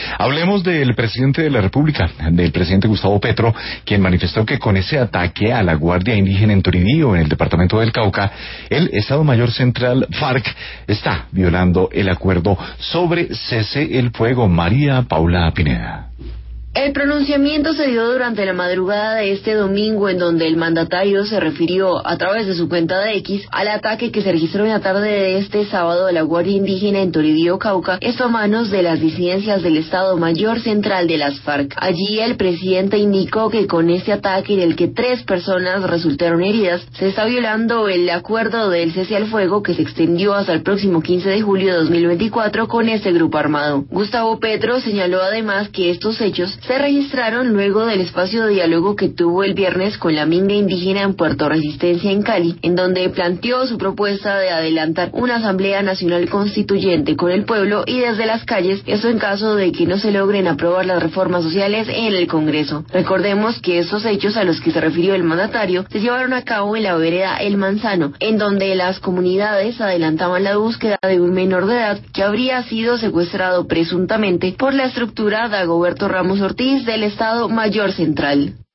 Hablemos del presidente de la República, del presidente Gustavo Petro, quien manifestó que con ese ataque a la Guardia Indígena en Toribío, en el departamento del Cauca, el Estado Mayor Central FARC está violando el acuerdo sobre cese el fuego. María Paula Pineda. El pronunciamiento se dio durante la madrugada de este domingo, en donde el mandatario se refirió a través de su cuenta de X al ataque que se registró en la tarde de este sábado a la Guardia Indígena en Toribío, Cauca, esto a manos de las disidencias del Estado Mayor Central de las FARC. Allí el presidente indicó que con este ataque, en el que 3 personas resultaron heridas, se está violando el acuerdo del cese al fuego que se extendió hasta el próximo 15 de julio de 2024 con este grupo armado. Gustavo Petro señaló además que estos hechos se registraron luego del espacio de diálogo que tuvo el viernes con la minga indígena en Puerto Resistencia, en Cali, en donde planteó su propuesta de adelantar una Asamblea Nacional Constituyente con el pueblo y desde las calles, eso en caso de que no se logren aprobar las reformas sociales en el Congreso. Recordemos que estos hechos a los que se refirió el mandatario se llevaron a cabo en la vereda El Manzano, en donde las comunidades adelantaban la búsqueda de un menor de edad que habría sido secuestrado presuntamente por la estructura Dagoberto Ramos Ortiz del Estado Mayor Central.